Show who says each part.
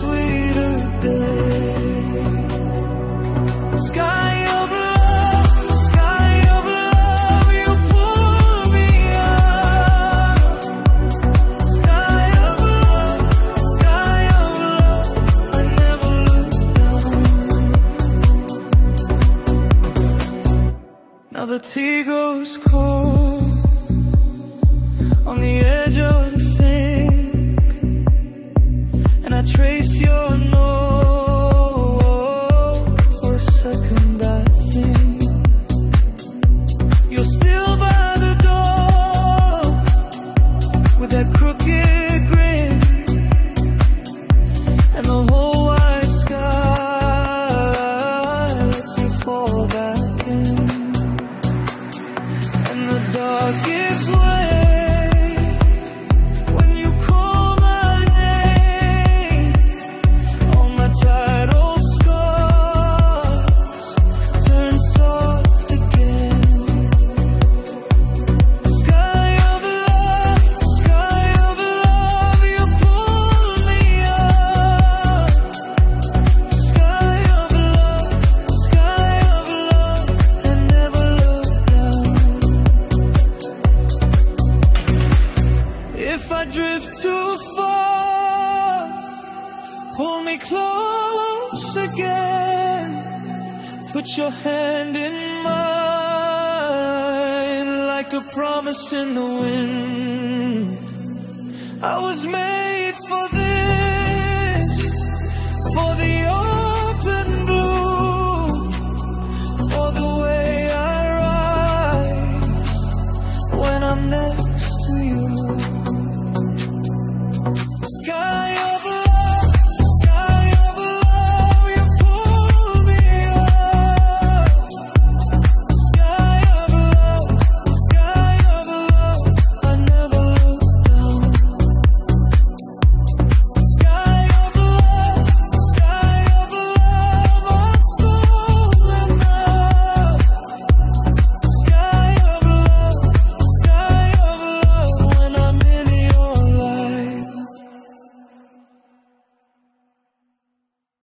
Speaker 1: sweeter day. Sky of love, sky of love, you pull me up. Sky of love, I never look down. Now the tea goes cold on the edge of the sink, and I trace your note. For a second I think you're still by the door with that crooked grin, and the whole wide sky lets me fall back in, and the dark gives way when you call my name. All my tired old scars turn soft again. Sky of love, you pull me up. Sky of love, and never look down. If I drift too far, pull me close again. Put your hand in mine like a promise in the wind. I was made for